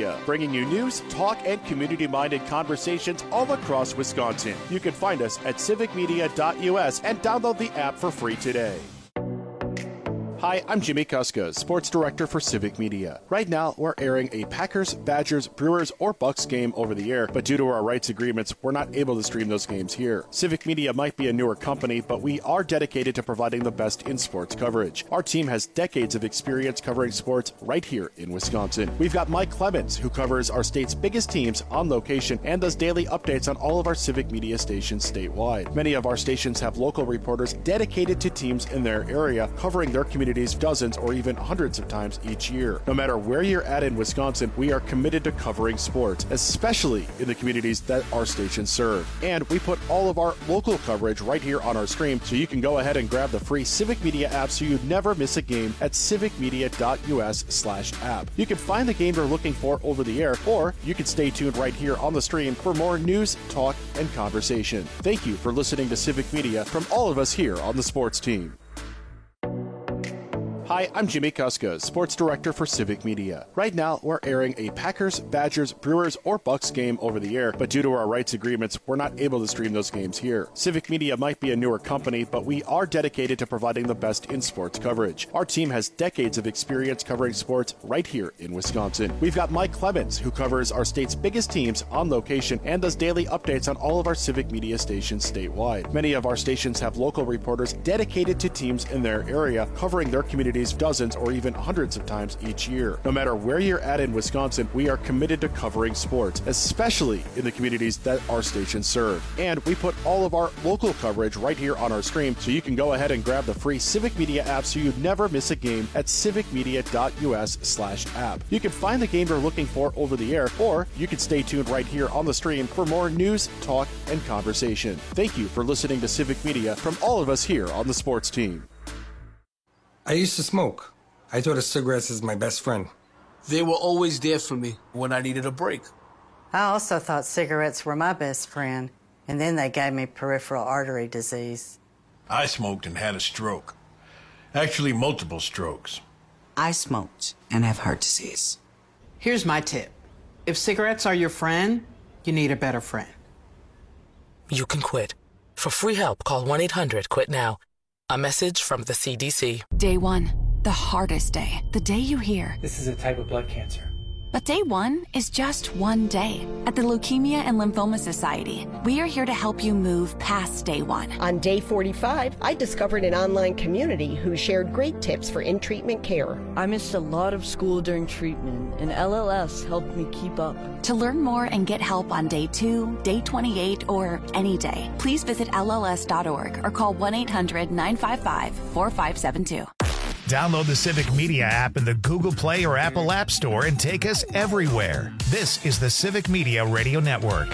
Media, bringing you news, talk, and community-minded conversations all across Wisconsin. You can find us at civicmedia.us and download the app for free today. Hi, I'm Jimmy Kuska, Sports Director for Civic Media. Right now, we're airing a Packers, Badgers, Brewers, or Bucks game over the air, but due to our rights agreements, we're not able to stream those games here. Civic Media might be a newer company, but we are dedicated to providing the best in sports coverage. Our team has decades of experience covering sports right here in Wisconsin. We've got Mike Clemens, who covers our state's biggest teams on location and does daily updates on all of our Civic Media stations statewide. Many of our stations have local reporters dedicated to teams in their area, covering their communities dozens or even hundreds of times each year. No matter where you're at in Wisconsin, we are committed to covering sports, especially in the communities that our stations serve. And we put all of our local coverage right here on our stream, so you can go ahead and grab the free Civic Media app so you never miss a game at civicmedia.us/app. You can find the game you're looking for over the air, or you can stay tuned right here on the stream for more news, talk, and conversation. Thank you for listening to Civic Media from all of us here on the sports team. Hi, I'm Jimmy Kuska, Sports Director for Civic Media. Right now, we're airing a Packers, Badgers, Brewers, or Bucks game over the air, but due to our rights agreements, we're not able to stream those games here. Civic Media might be a newer company, but we are dedicated to providing the best in sports coverage. Our team has decades of experience covering sports right here in Wisconsin. We've got Mike Clemens, who covers our state's biggest teams on location and does daily updates on all of our Civic Media stations statewide. Many of our stations have local reporters dedicated to teams in their area, covering their communities dozens or even hundreds of times each year. No matter where you're at in Wisconsin, we are committed to covering sports, especially in the communities that our stations serve. And we put all of our local coverage right here on our stream, so you can go ahead and grab the free Civic Media app so you never miss a game at civicmedia.us/app. You can find the game you're looking for over the air, or you can stay tuned right here on the stream for more news, talk, and conversation. Thank you for listening to Civic Media from all of us here on the sports team. I used to smoke. I thought of cigarettes as my best friend. They were always there for me when I needed a break. I also thought cigarettes were my best friend, and then they gave me peripheral artery disease. I smoked and had a stroke. Actually, multiple strokes. I smoked and have heart disease. Here's my tip. If cigarettes are your friend, you need a better friend. You can quit. For free help, call 1-800-QUIT-NOW. A message from the CDC. Day one, the hardest day. The day you hear, this is a type of blood cancer. But day one is just one day. At the Leukemia and Lymphoma Society, we are here to help you move past day one. On day 45, I discovered an online community who shared great tips for in-treatment care. I missed a lot of school during treatment, and LLS helped me keep up. To learn more and get help on day 2, day 28, or any day, please visit LLS.org or call 1-800-955-4572. Download the Civic Media app in the Google Play or Apple App Store and take us everywhere. This is the Civic Media Radio Network.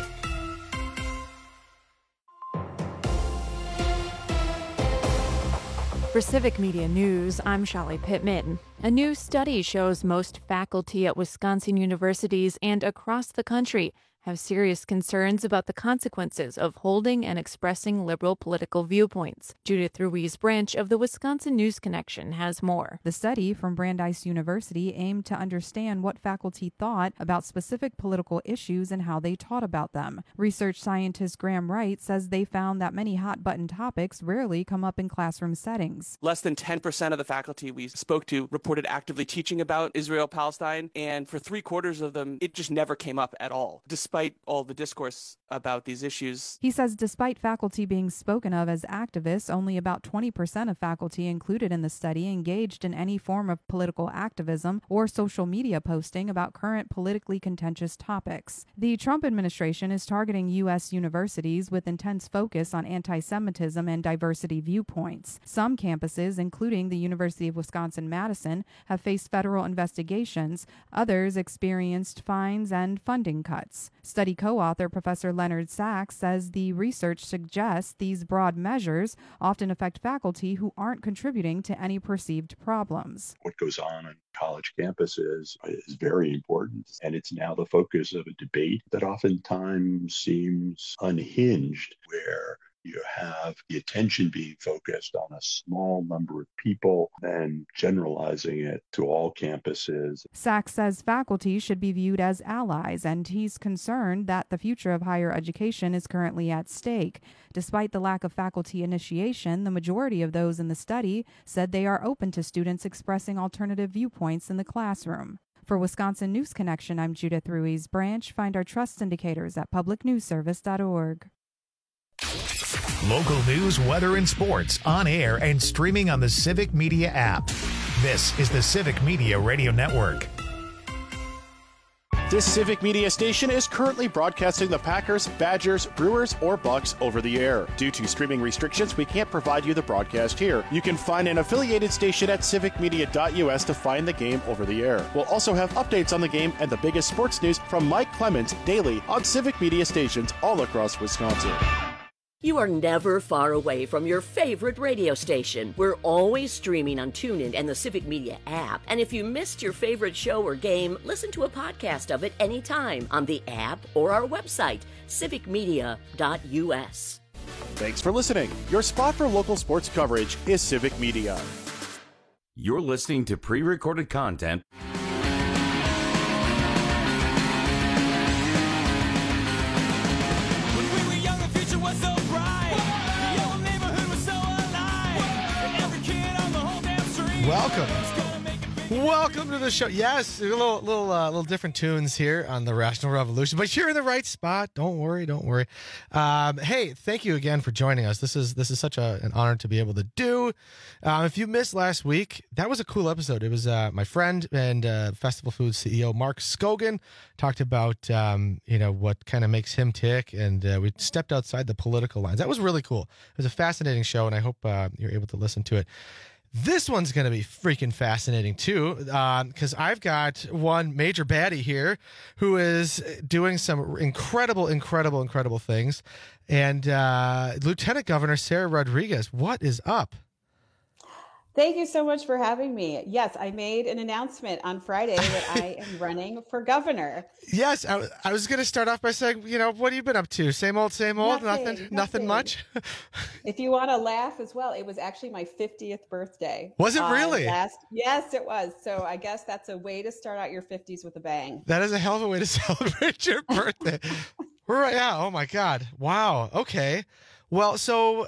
For Civic Media News, I'm Shali Pittman. A new study shows most faculty at Wisconsin universities and across the country have serious concerns about the consequences of holding and expressing liberal political viewpoints. Judith Ruiz Branch of the Wisconsin News Connection has more. The study from Brandeis University aimed to understand what faculty thought about specific political issues and how they taught about them. Research scientist Graham Wright says they found that many hot-button topics rarely come up in classroom settings. Less than 10% of the faculty we spoke to reported actively teaching about Israel-Palestine, and for 3/4 of them, it just never came up at all, despite all the discourse about these issues. He says despite faculty being spoken of as activists, only about 20% of faculty included in the study engaged in any form of political activism or social media posting about current politically contentious topics. The Trump administration is targeting U.S. universities with intense focus on anti-Semitism and diversity viewpoints. Some campuses, including the University of Wisconsin-Madison, have faced federal investigations. Others experienced fines and funding cuts. Study co-author Professor Leonard Sachs says the research suggests these broad measures often affect faculty who aren't contributing to any perceived problems. What goes on college campuses is very important, and it's now the focus of a debate that oftentimes seems unhinged, where you have the attention being focused on a small number of people and generalizing it to all campuses. Sachs says faculty should be viewed as allies, and he's concerned that the future of higher education is currently at stake. Despite the lack of faculty initiation, the majority of those in the study said they are open to students expressing alternative viewpoints in the classroom. For Wisconsin News Connection, I'm Judith Ruiz Branch. Find our trust indicators at publicnewsservice.org. Local news, weather, and sports on air and streaming on the Civic Media app. This is the Civic Media Radio Network. This Civic Media station is currently broadcasting the Packers, Badgers, Brewers, or Bucks over the air. Due to streaming restrictions, we can't provide you the broadcast here. You can find an affiliated station at civicmedia.us to find the game over the air. We'll also have updates on the game and the biggest sports news from Mike Clemens daily on Civic Media stations all across Wisconsin. You are never far away from your favorite radio station. We're always streaming on TuneIn and the Civic Media app. And if you missed your favorite show or game, listen to a podcast of it anytime on the app or our website, civicmedia.us. Thanks for listening. Your spot for local sports coverage is Civic Media. You're listening to pre-recorded content. Welcome to the show. Yes, a little different tunes here on the Rational Revolution, but you're in the right spot. Don't worry. Hey, thank you again for joining us. This is such an honor to be able to do. If you missed last week, that was a cool episode. It was my friend and Festival Foods CEO Mark Scogan talked about what kind of makes him tick, and we stepped outside the political lines. That was really cool. It was a fascinating show, and I hope you're able to listen to it. This one's going to be freaking fascinating, too, because I've got one major baddie here who is doing some incredible things. And Lieutenant Governor Sarah Rodriguez, what is up? Thank you so much for having me. Yes, I made an announcement on Friday that I am running for governor. Yes, I was going to start off by saying, what have you been up to? Same old, nothing much. If you want to laugh as well, it was actually my 50th birthday. Was it really? Yes, it was. So I guess that's a way to start out your 50s with a bang. That is a hell of a way to celebrate your birthday. Right? Yeah. Oh my God. Wow. Okay. Well, so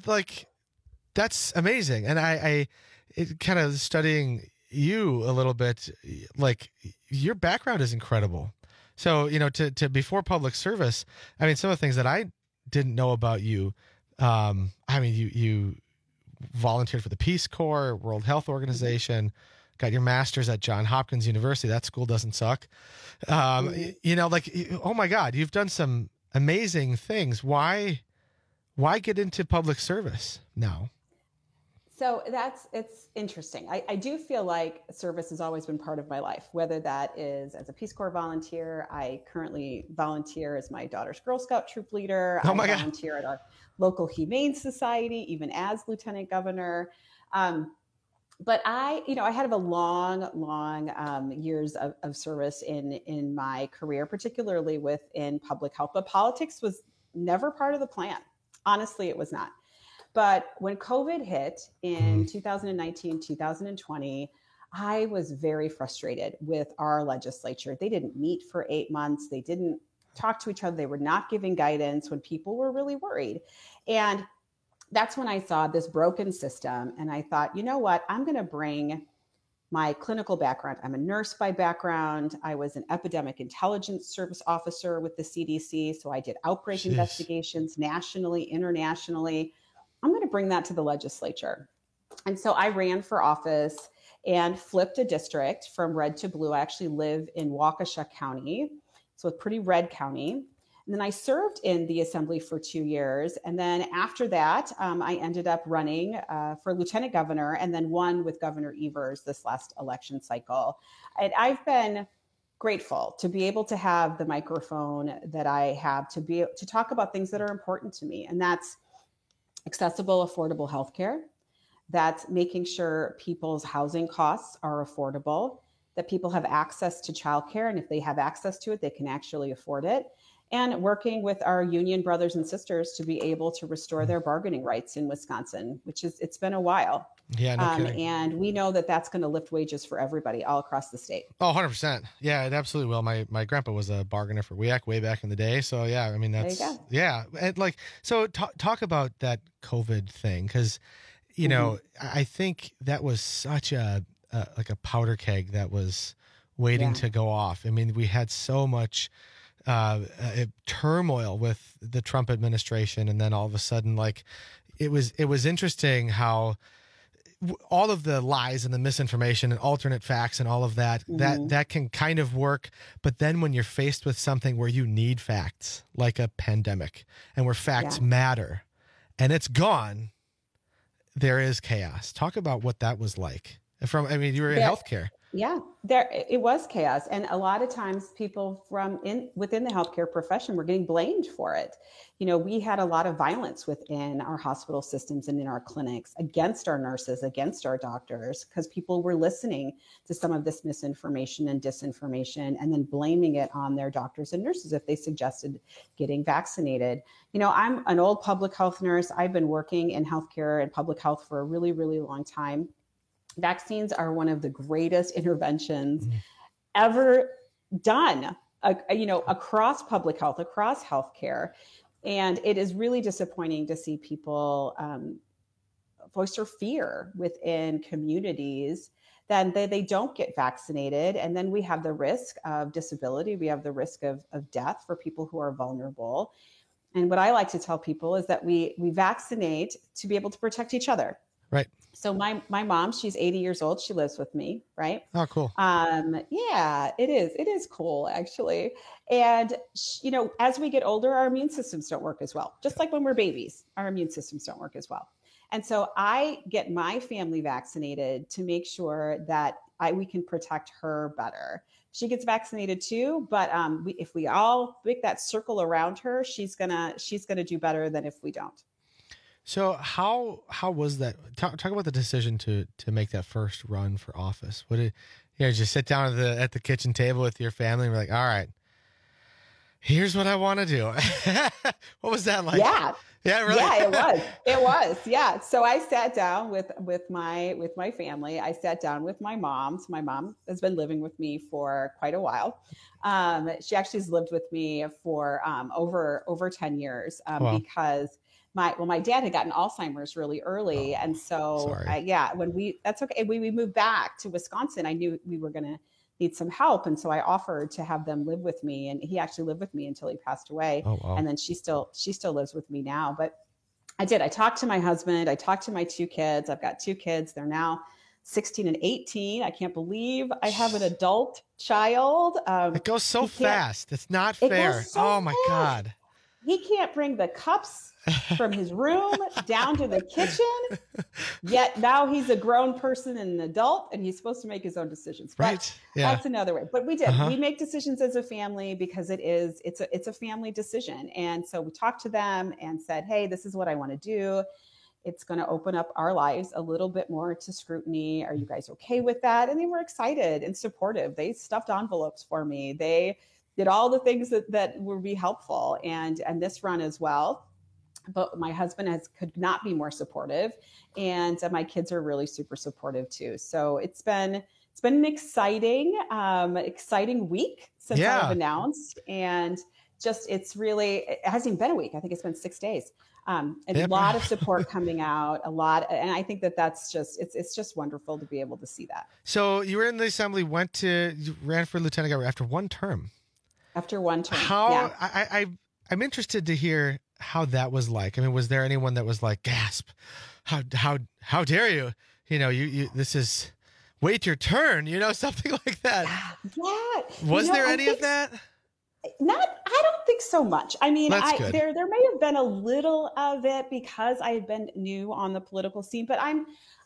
that's amazing. And I kind of studying you a little bit, like your background is incredible. So, to before public service, I mean, some of the things that I didn't know about you, you volunteered for the Peace Corps, World Health Organization, got your master's at Johns Hopkins University. That school doesn't suck. Oh my God, you've done some amazing things. Why get into public service now? So it's interesting. I do feel like service has always been part of my life, whether that is as a Peace Corps volunteer. I currently volunteer as my daughter's Girl Scout troop leader. I volunteer at our local Humane Society, even as Lieutenant Governor. But I had a long years of service in my career, particularly within public health. But politics was never part of the plan. Honestly, it was not. But when COVID hit in 2019, 2020, I was very frustrated with our legislature. They didn't meet for 8 months. They didn't talk to each other. They were not giving guidance when people were really worried. And that's when I saw this broken system. And I thought, you know what? I'm going to bring my clinical background. I'm a nurse by background. I was an epidemic intelligence service officer with the CDC. So I did outbreak investigations nationally, internationally. I'm going to bring that to the legislature. And so I ran for office and flipped a district from red to blue. I actually live in Waukesha County, so a pretty red county. And then I served in the assembly for 2 years. And then after that, I ended up running for lieutenant governor and then won with Governor Evers this last election cycle. And I've been grateful to be able to have the microphone that I have to talk about things that are important to me. And that's accessible, affordable healthcare. That's making sure people's housing costs are affordable, that people have access to childcare, and if they have access to it, they can actually afford it. and working with our union brothers and sisters to be able to restore their bargaining rights in Wisconsin, it's been a while. Yeah, no kidding. And we know that that's going to lift wages for everybody all across the state. Oh, 100%. Yeah, it absolutely will. My grandpa was a bargainer for WEAC way back in the day. So yeah, I mean, that's, there you go. Yeah. And like, so talk about that COVID thing. Cause you know, I think that was such a powder keg that was waiting to go off. I mean, we had so much turmoil with the Trump administration. And then all of a sudden, like it was interesting how all of the lies and the misinformation and alternate facts and all of that, that can kind of work. But then when you're faced with something where you need facts, like a pandemic, and where facts matter, and it's gone, there is chaos. Talk about what that was like. You were in healthcare. Yeah, it was chaos. And a lot of times people within the healthcare profession were getting blamed for it. You know, we had a lot of violence within our hospital systems and in our clinics against our nurses, against our doctors, because people were listening to some of this misinformation and disinformation and then blaming it on their doctors and nurses if they suggested getting vaccinated. You know, I'm an old public health nurse. I've been working in healthcare and public health for a really, really long time. Vaccines are one of the greatest interventions ever done, across public health, across healthcare. And it is really disappointing to see people voice their fear within communities that they don't get vaccinated. And then we have the risk of disability. We have the risk of death for people who are vulnerable. And what I like to tell people is that we vaccinate to be able to protect each other. Right. So my mom, she's 80 years old. She lives with me, right? Oh, cool. Yeah, it is. It is cool, actually. And, you know, as we get older, our immune systems don't work as well. Just like when we're babies, our immune systems don't work as well. And so I get my family vaccinated to make sure that we can protect her better. She gets vaccinated too, but if we all make that circle around her, she's gonna do better than if we don't. So how was that? Talk about the decision to make that first run for office. What did just sit down at the kitchen table with your family and be like, all right, here's what I want to do. What was that like? Yeah. Yeah, really? Yeah, it was. Yeah. So I sat down with my family. I sat down with my mom. So my mom has been living with me for quite a while. She actually has lived with me for over 10 years because my dad had gotten Alzheimer's really early. And so, that's okay. When we moved back to Wisconsin, I knew we were going to need some help. And so I offered to have them live with me, and he actually lived with me until he passed away. Oh, wow. And then she still lives with me now. But I talked to my husband. I talked to my two kids. I've got two kids. They're now 16 and 18. I can't believe I have an adult child. It goes so fast. It's not fair. Oh my God. He can't bring the cups from his room down to the kitchen, yet now he's a grown person and an adult, and he's supposed to make his own decisions. Right. That's another way. But we did. We make decisions as a family because it's a family decision. And so we talked to them and said, hey, this is what I want to do. It's going to open up our lives a little bit more to scrutiny. Are you guys okay with that? And they were excited and supportive. They stuffed envelopes for me. They did all the things that would be helpful. And this run as well. But my husband could not be more supportive, and my kids are really super supportive too. So it's been an exciting week since I've announced, and it hasn't even been a week. I think it's been 6 days. A lot of support coming out, and I think that's it's just wonderful to be able to see that. So you were in the assembly, you ran for lieutenant governor after one term. After one term, I'm interested to hear how that was like. I mean, was there anyone that was like, gasp, how dare you? You know, you this is wait your turn, something like that. Yeah. Was there any of that? I don't think so much. I mean, there may have been a little of it because I had been new on the political scene, but I'm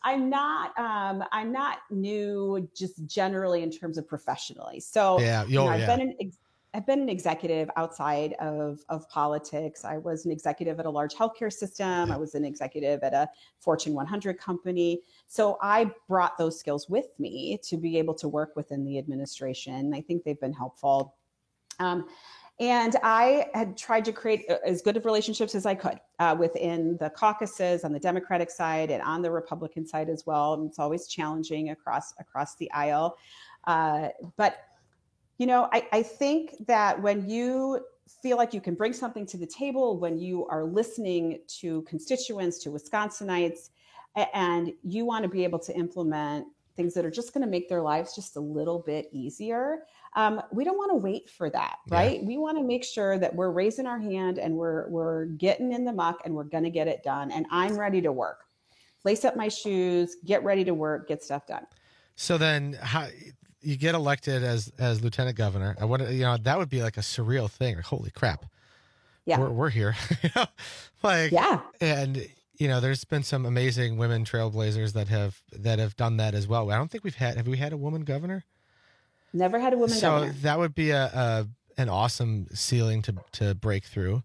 not new just generally in terms of professionally. So I've been an executive outside of politics. I was an executive at a large healthcare system. I was an executive at a Fortune 100 company. So I brought those skills with me to be able to work within the administration. I think they've been helpful. And I had tried to create as good of relationships as I could within the caucuses on the Democratic side and on the Republican side as well. And it's always challenging across the aisle. But, you know, I think that when you feel like you can bring something to the table, when you are listening to constituents, to Wisconsinites, and you want to be able to implement things that are just going to make their lives just a little bit easier, we don't want to wait for that, right? Yeah. We want to make sure that we're raising our hand and we're getting in the muck and we're going to get it done. And I'm ready to work. Lace up my shoes, get ready to work, get stuff done. So then how you get elected as lieutenant governor? I want to, you know, that would be like a surreal thing. Like, holy crap. Yeah. We're here. Like, yeah. And you know, there's been some amazing women trailblazers that have done that as well. I don't think have we had a woman governor? Never had a woman governor. So that would be an awesome ceiling to break through.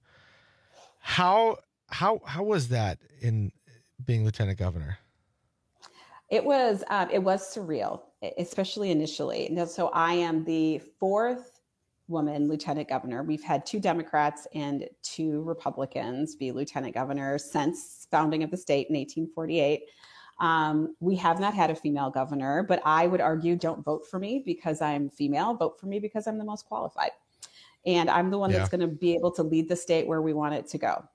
How was that in being lieutenant governor? It was surreal, especially initially. So I am the fourth woman lieutenant governor. We've had 2 Democrats and 2 Republicans be lieutenant governors since founding of the state in 1848. We have not had a female governor, but I would argue don't vote for me because I'm female. Vote for me because I'm the most qualified. And I'm the one that's going to be able to lead the state where we want it to go.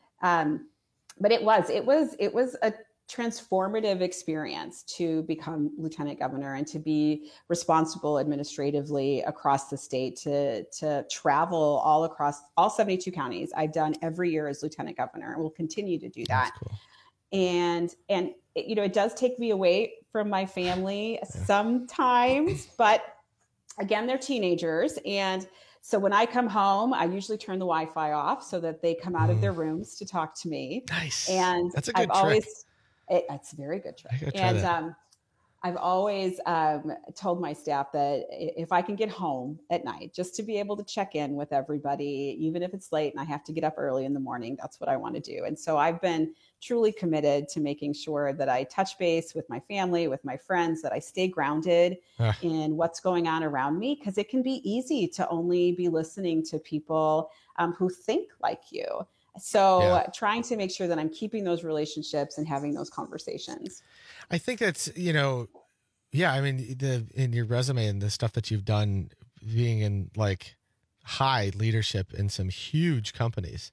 But it was a transformative experience to become lieutenant governor and to be responsible administratively across the state, to travel all across all 72 counties. I've done every year as lieutenant governor and will continue to do that. That's cool. And you know, it does take me away from my family sometimes, but again, they're teenagers. And so when I come home, I usually turn the Wi-Fi off so that they come out of their rooms to talk to me. Nice. And that's a good trick. It's a very good trick. And I've always told my staff that if I can get home at night, just to be able to check in with everybody, even if it's late and I have to get up early in the morning, that's what I want to do. And so I've been truly committed to making sure that I touch base with my family, with my friends, that I stay grounded in what's going on around me, because it can be easy to only be listening to people who think like you. So trying to make sure that I'm keeping those relationships and having those conversations. I think that's, you know, I mean, in your resume and the stuff that you've done, being in like high leadership in some huge companies.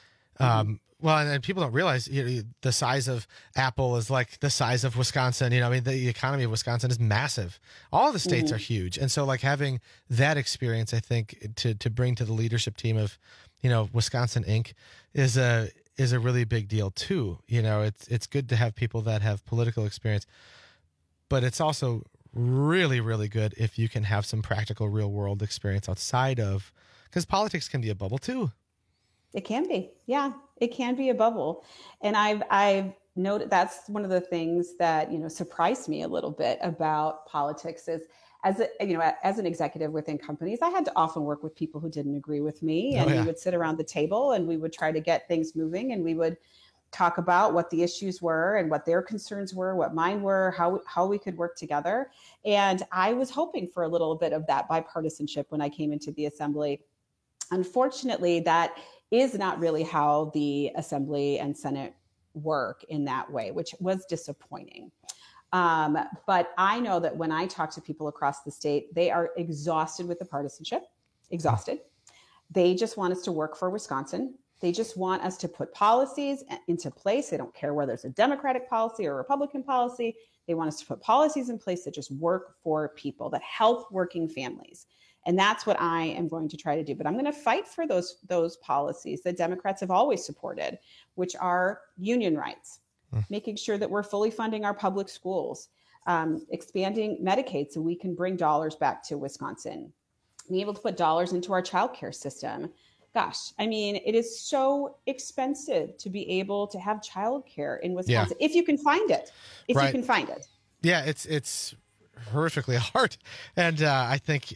Well, and people don't realize, you know, the size of Apple is like the size of Wisconsin. You know, I mean, the economy of Wisconsin is massive. All of the states are huge. And so like having that experience, I think to bring to the leadership team of, you know, Wisconsin Inc. is a really big deal too. You know, it's good to have people that have political experience, but it's also really, really good if you can have some practical real world experience outside of, because politics can be a bubble too. It can be. Yeah, it can be a bubble. And I've noted that's one of the things that, you know, surprised me a little bit about politics is, as an executive within companies, I had to often work with people who didn't agree with me, and we would sit around the table and we would try to get things moving, and we would talk about what the issues were and what their concerns were, what mine were, how we could work together. And I was hoping for a little bit of that bipartisanship when I came into the assembly. Unfortunately, that is not really how the Assembly and Senate work in that way, which was disappointing. But I know that when I talk to people across the state, they are exhausted with the partisanship, exhausted. They just want us to work for Wisconsin. They just want us to put policies into place. They don't care whether it's a Democratic policy or a Republican policy. They want us to put policies in place that just work for people, that help working families. And that's what I am going to try to do. But I'm going to fight for those policies that Democrats have always supported, which are union rights, making sure that we're fully funding our public schools, expanding Medicaid so we can bring dollars back to Wisconsin, being able to put dollars into our childcare system. Gosh, I mean, it is so expensive to be able to have childcare in Wisconsin, if you can find it. If you can find it. Yeah, it's horrifically hard. And I think,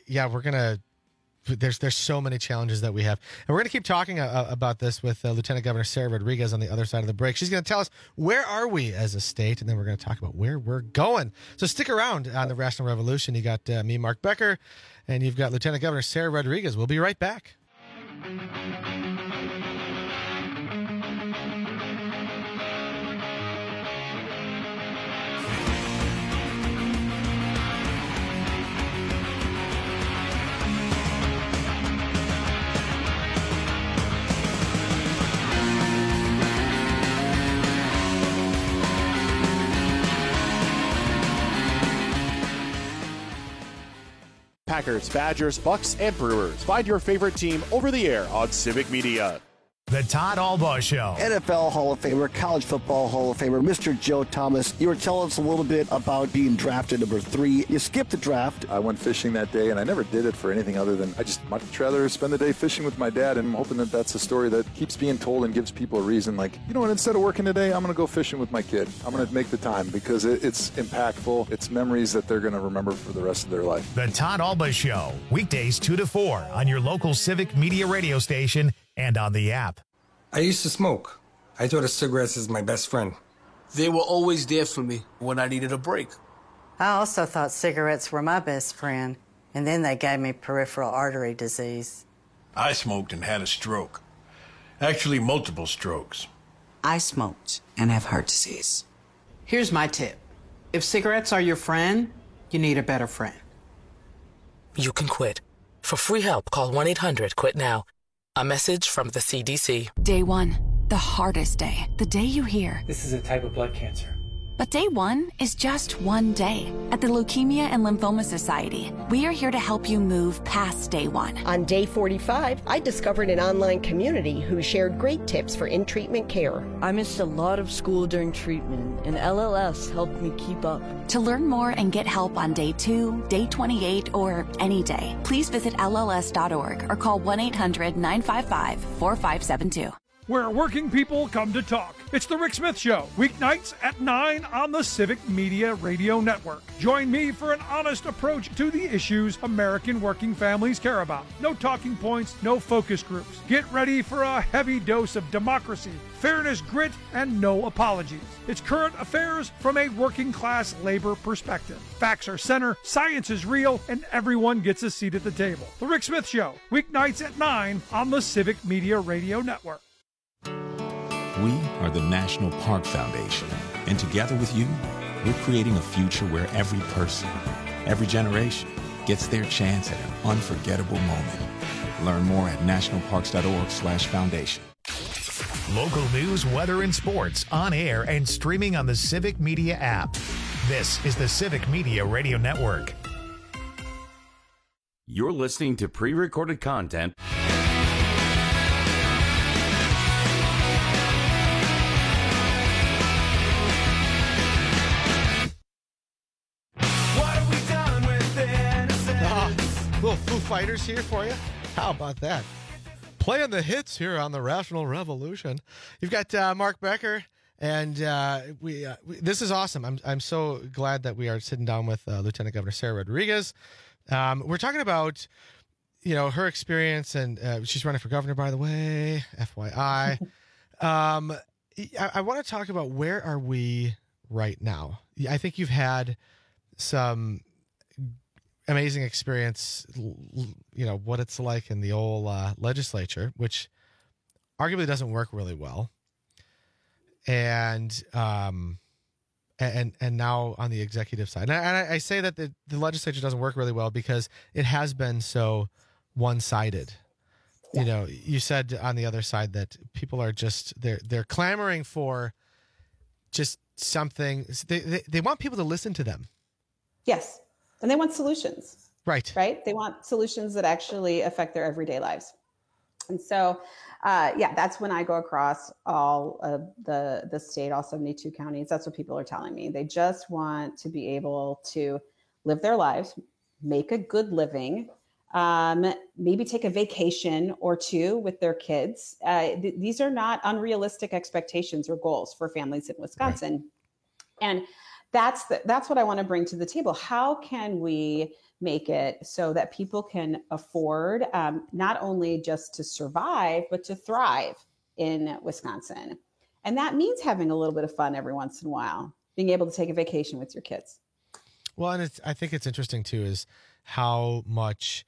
there's so many challenges that we have. And we're going to keep talking about this with Lieutenant Governor Sarah Rodriguez on the other side of the break. She's going to tell us where are we as a state, and then we're going to talk about where we're going. So stick around on the Rational Revolution. You got me, Mark Becker, and you've got Lieutenant Governor Sarah Rodriguez. We'll be right back. Packers, Badgers, Bucks, and Brewers. Find your favorite team over the air on Civic Media. The Todd Albaugh Show. NFL Hall of Famer, College Football Hall of Famer, Mr. Joe Thomas. You were telling us a little bit about being drafted number 3. You skipped the draft. I went fishing that day, and I never did it for anything other than I just much rather spend the day fishing with my dad, and I'm hoping that that's a story that keeps being told and gives people a reason. Like, you know what, instead of working today, I'm going to go fishing with my kid. I'm going to make the time because it's impactful. It's memories that they're going to remember for the rest of their life. The Todd Albaugh Show, weekdays 2 to 4 on your local Civic Media radio station and on the app. I used to smoke. I thought of cigarettes as my best friend. They were always there for me when I needed a break. I also thought cigarettes were my best friend, and then they gave me peripheral artery disease. I smoked and had a stroke. Actually, multiple strokes. I smoked and have heart disease. Here's my tip. If cigarettes are your friend, you need a better friend. You can quit. For free help, call 1-800-QUIT-NOW. A message from the CDC. Day 1, the hardest day. The day you hear, this is a type of blood cancer. But day 1 is just one day. At the Leukemia and Lymphoma Society, we are here to help you move past day 1. On day 45, I discovered an online community who shared great tips for in-treatment care. I missed a lot of school during treatment, and LLS helped me keep up. To learn more and get help on day 2, day 28, or any day, please visit LLS.org or call 1-800-955-4572. Where working people come to talk. It's The Rick Smith Show, weeknights at 9 on the Civic Media Radio Network. Join me for an honest approach to the issues American working families care about. No talking points, no focus groups. Get ready for a heavy dose of democracy, fairness, grit, and no apologies. It's current affairs from a working class labor perspective. Facts are center, science is real, and everyone gets a seat at the table. The Rick Smith Show, weeknights at 9 on the Civic Media Radio Network. We are the National Park Foundation, and together with you, we're creating a future where every person, every generation, gets their chance at an unforgettable moment. Learn more at nationalparks.org/foundation. Local news, weather, and sports on air and streaming on the Civic Media app. This is the Civic Media Radio Network. You're listening to pre-recorded content. Little Foo Fighters here for you. How about that? Playing the hits here on the Rational Revolution. You've got Mark Becker, and we this is awesome. I'm so glad that we are sitting down with Lieutenant Governor Sarah Rodriguez. We're talking about her experience, and she's running for governor, by the way, FYI. I want to talk about where are we right now. I think you've had some amazing experience, what it's like in the old legislature, which arguably doesn't work really well, and now on the executive side. And I say that the legislature doesn't work really well because it has been so one-sided. Yeah. You said on the other side that people are just they're clamoring for just something. They want people to listen to them. Yes. And they want solutions. Right. They want solutions that actually affect their everyday lives. And so, that's when I go across all of the state, all 72 counties. That's what people are telling me. They just want to be able to live their lives, make a good living, maybe take a vacation or two with their kids. These are not unrealistic expectations or goals for families in Wisconsin. Right. And that's what I want to bring to the table. How can we make it so that people can afford not only just to survive, but to thrive in Wisconsin? And that means having a little bit of fun every once in a while, being able to take a vacation with your kids. Well, and I think it's interesting too, is how much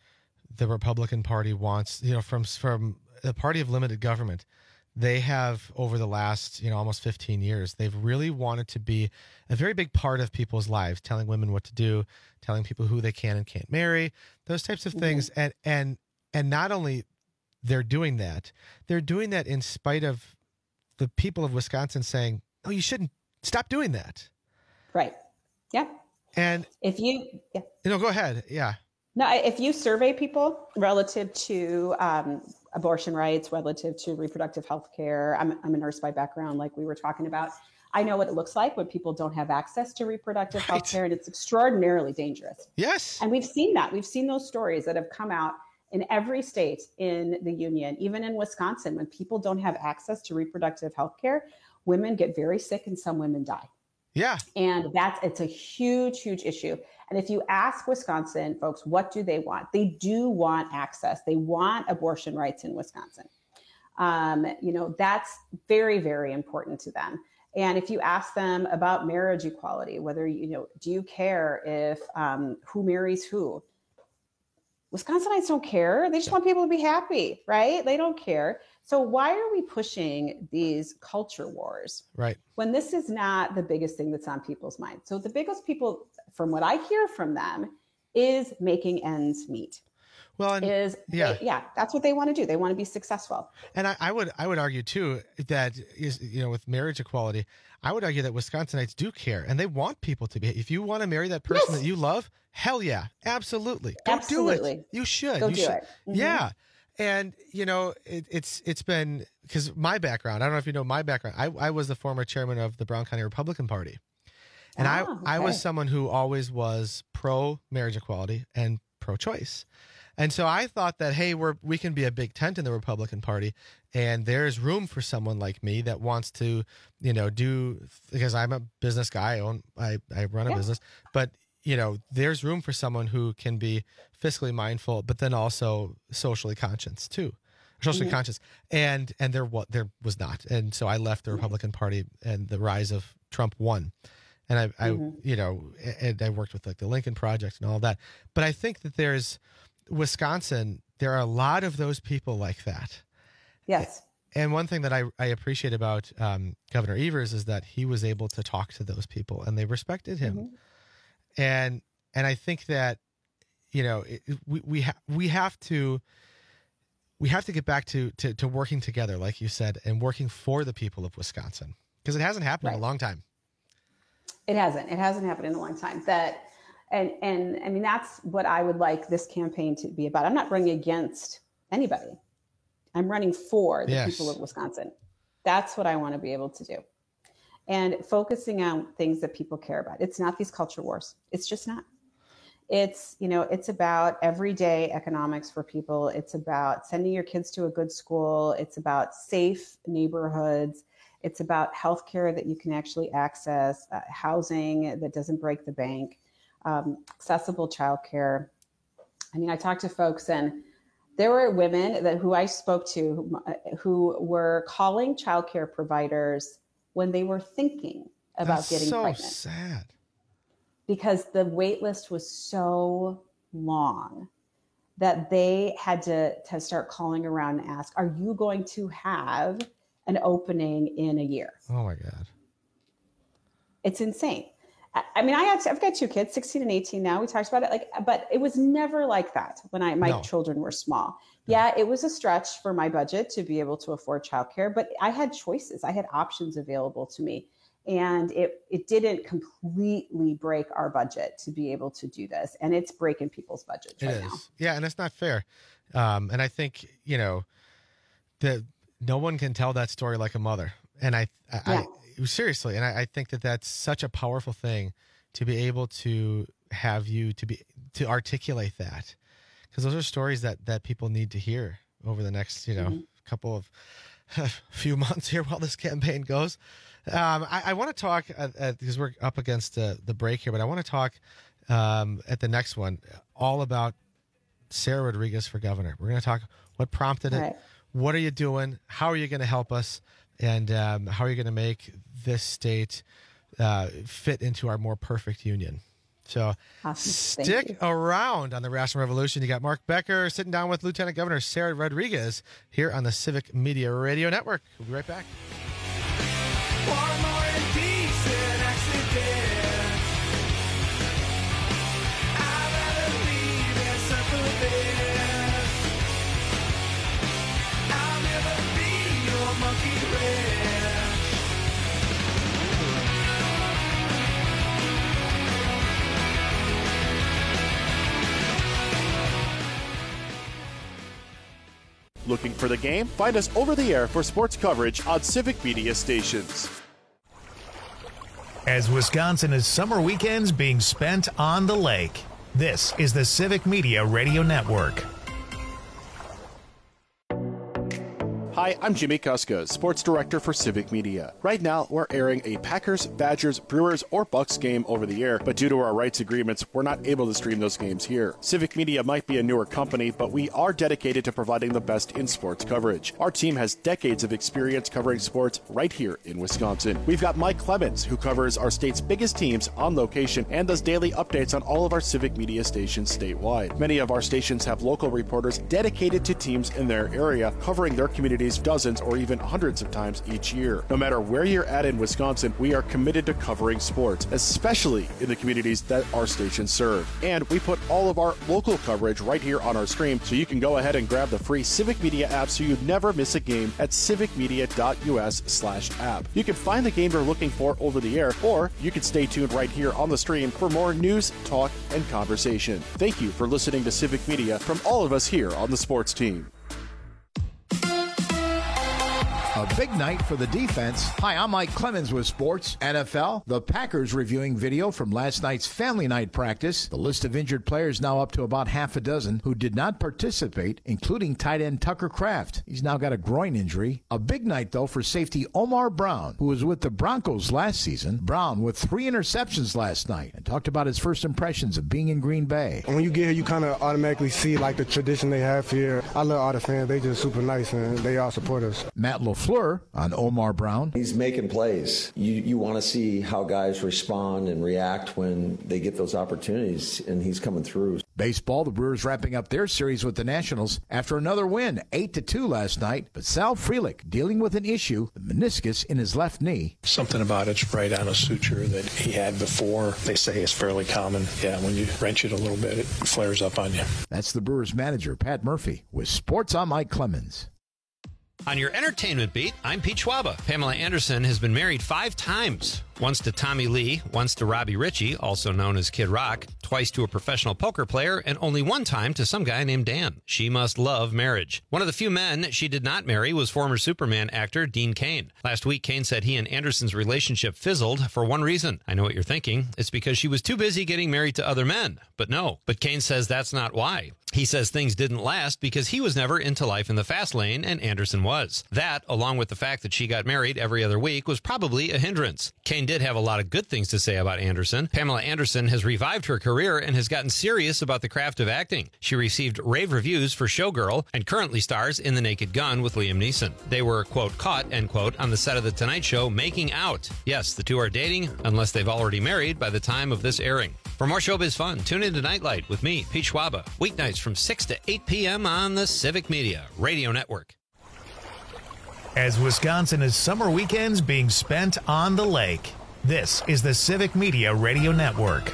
the Republican Party wants, from the party of limited government, they have over the last, almost 15 years, they've really wanted to be a very big part of people's lives, telling women what to do, telling people who they can and can't marry, those types of things. And not only they're doing that in spite of the people of Wisconsin saying, "Oh, you shouldn't stop doing that." Right. Yeah. And if you, go ahead. Yeah. No, if you survey people relative to abortion rights, relative to reproductive health care, I'm a nurse by background, like we were talking about. I know what it looks like when people don't have access to reproductive health care, and it's extraordinarily dangerous. Yes. And we've seen that. We've seen those stories that have come out in every state in the union, even in Wisconsin, when people don't have access to reproductive health care, women get very sick and some women die. Yeah. And it's a huge, huge issue. And if you ask Wisconsin folks, what do they want? They do want access. They want abortion rights in Wisconsin. That's very, very important to them. And if you ask them about marriage equality, whether, do you care if who marries who? Wisconsinites don't care. They just want people to be happy, right? They don't care. So why are we pushing these culture wars? Right. When this is not the biggest thing that's on people's minds. So the biggest people, from what I hear from them, is making ends meet. Well, that's what they want to do. They want to be successful. And I would argue too that with marriage equality, I would argue that Wisconsinites do care and they want people to be. If you want to marry that person that you love, hell yeah, absolutely, do it. You should. Go do it. Mm-hmm. Yeah. And it's been, because my background, I don't know if you know my background. I was the former chairman of the Brown County Republican Party, and I was someone who always was pro marriage equality and pro choice. And so I thought that, hey, we can be a big tent in the Republican Party, and there's room for someone like me that wants to, do, because I'm a business guy, I run a business, but there's room for someone who can be fiscally mindful, but then also socially conscious too, conscious. And there was not. And so I left the Republican Party, and the rise of Trump won. And I worked with like the Lincoln Project and all of that. But I think that there's Wisconsin, there are a lot of those people like that. Yes. And one thing that I appreciate about Governor Evers is that he was able to talk to those people and they respected him. Mm-hmm. And I think that, we have to get back to working together, like you said, and working for the people of Wisconsin, because it hasn't happened in a long time. It hasn't happened in a long time. And I mean, that's what I would like this campaign to be about. I'm not running against anybody. I'm running for the people of Wisconsin. That's what I want to be able to do. And focusing on things that people care about. It's not these culture wars. It's just not. It's, it's about everyday economics for people. It's about sending your kids to a good school. It's about safe neighborhoods. It's about healthcare that you can actually access, housing that doesn't break the bank, accessible childcare. I mean, I talked to folks, and there were women who I spoke to who were calling childcare providers when they were thinking about getting pregnant. That's so sad. Because the wait list was so long that they had to start calling around and ask, are you going to have an opening in a year? Oh my God. It's insane. I mean, I've got two kids, 16 and 18 now. We talked about it, but it was never like that when my children were small. Yeah, it was a stretch for my budget to be able to afford childcare, but I had choices. I had options available to me. And it didn't completely break our budget to be able to do this. And it's breaking people's budgets right now. Yeah, and it's not fair. And I think, that no one can tell that story like a mother. And I seriously, and I think that that's such a powerful thing to be able to have you to articulate that, because those are stories that people need to hear over the next, couple of few months here while this campaign goes. I want to talk because we're up against the break here, but I want to talk at the next one all about Sarah Rodriguez for governor. We're going to talk what prompted it. What are you doing? How are you going to help us? And how are you going to make this state fit into our more perfect union? So awesome. Stick around on the Rational Revolution. You got Mark Becker sitting down with Lieutenant Governor Sarah Rodriguez here on the Civic Media Radio Network. We'll be right back. One more indecent accident. I'd rather leave than suffer this. I'll never be your monkey wrench. Looking for the game? Find us over the air for sports coverage on Civic Media stations. As Wisconsin is summer weekends being spent on the lake, this is the Civic Media Radio Network. Hi, I'm Jimmy Kuska, Sports Director for Civic Media. Right now, we're airing a Packers, Badgers, Brewers, or Bucks game over the air, but due to our rights agreements, we're not able to stream those games here. Civic Media might be a newer company, but we are dedicated to providing the best in sports coverage. Our team has decades of experience covering sports right here in Wisconsin. We've got Mike Clemens, who covers our state's biggest teams on location and does daily updates on all of our Civic Media stations statewide. Many of our stations have local reporters dedicated to teams in their area, covering their communities dozens or even hundreds of times each year. No matter where you're at in Wisconsin, we are committed to covering sports, especially in the communities that our stations serve. And we put all of our local coverage right here on our stream, so you can go ahead and grab the free Civic Media app so you never miss a game at civicmedia.us/app. You can find the game you're looking for over the air, or you can stay tuned right here on the stream for more news, talk, and conversation. Thank you for listening to Civic Media from all of us here on the sports team. A big night for the defense. Hi, I'm Mike Clemens with Sports. NFL, the Packers reviewing video from last night's family night practice. The list of injured players now up to about half a dozen who did not participate, including tight end Tucker Kraft. He's now got a groin injury. A big night, though, for safety Omar Brown, who was with the Broncos last season. Brown with 3 interceptions last night and talked about his first impressions of being in Green Bay. When you get here, you kind of automatically see like the tradition they have here. I love all the fans. They just super nice and they all support us. Matt LaFleur on Omar Brown. He's making plays. You want to see how guys respond and react when they get those opportunities, and he's coming through. Baseball, the Brewers wrapping up their series with the Nationals after another win, 8-2 last night. But Sal Frelick dealing with an issue, the meniscus in his left knee. Something about it's right on a suture that he had before. They say it's fairly common. Yeah, when you wrench it a little bit, it flares up on you. That's the Brewers manager, Pat Murphy, with Sports. I'm Mike Clemens. On your entertainment beat, I'm Pete Schwaba. Pamela Anderson has been married 5 times. Once to Tommy Lee, once to Robbie Ritchie, also known as Kid Rock, twice to a professional poker player, and only one time to some guy named Dan. She must love marriage. One of the few men she did not marry was former Superman actor Dean Cain. Last week, Cain said he and Anderson's relationship fizzled for one reason. I know what you're thinking. It's because she was too busy getting married to other men. But no. But Cain says that's not why. He says things didn't last because he was never into life in the fast lane and Anderson was. That, along with the fact that she got married every other week, was probably a hindrance. Cain did have a lot of good things to say about Anderson. Pamela Anderson has revived her career and has gotten serious about the craft of acting. She received rave reviews for Showgirl and currently stars in The Naked Gun with Liam Neeson. They were, quote, caught, end quote, on the set of The Tonight Show making out. Yes, the two are dating, unless they've already married by the time of this airing. For more showbiz fun, tune in to Nightlight with me, Pete Schwaba, weeknights from 6 to 8 p.m. on the Civic Media Radio Network. As Wisconsin is summer weekends being spent on the lake, this is the Civic Media Radio Network.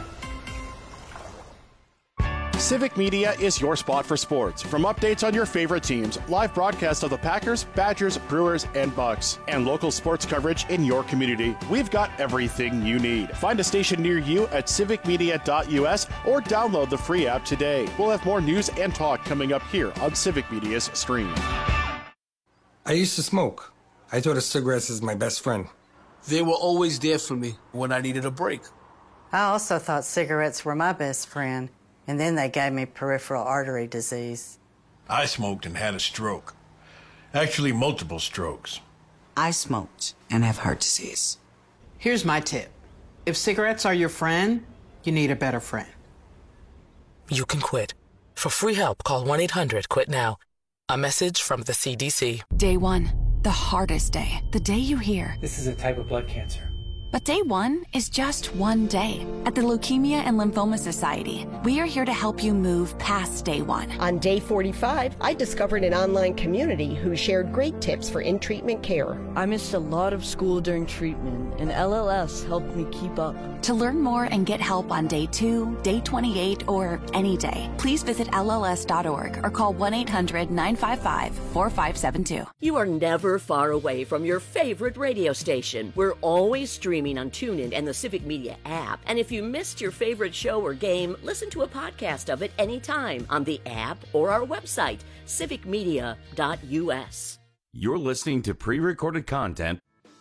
Civic Media is your spot for sports. From updates on your favorite teams, live broadcasts of the Packers, Badgers, Brewers, and Bucks, and local sports coverage in your community, we've got everything you need. Find a station near you at civicmedia.us or download the free app today. We'll have more news and talk coming up here on Civic Media's stream. I used to smoke. I thought of cigarettes as my best friend. They were always there for me when I needed a break. I also thought cigarettes were my best friend, and then they gave me peripheral artery disease. I smoked and had a stroke. Actually, multiple strokes. I smoked and have heart disease. Here's my tip. If cigarettes are your friend, you need a better friend. You can quit. For free help, call 1-800-QUIT-NOW. A message from the CDC. Day 1, the hardest day. The day you hear, this is a type of blood cancer. But day one is just one day. At the Leukemia and Lymphoma Society, we are here to help you move past day one. On day 45, I discovered an online community who shared great tips for in-treatment care. I missed a lot of school during treatment, and LLS helped me keep up. To learn more and get help on day 2, day 28, or any day, please visit LLS.org or call 1-800-955-4572. You are never far away from your favorite radio station. We're always streaming on TuneIn and the Civic Media app. And if you missed your favorite show or game, listen to a podcast of it anytime on the app or our website, civicmedia.us. You're listening to pre-recorded content.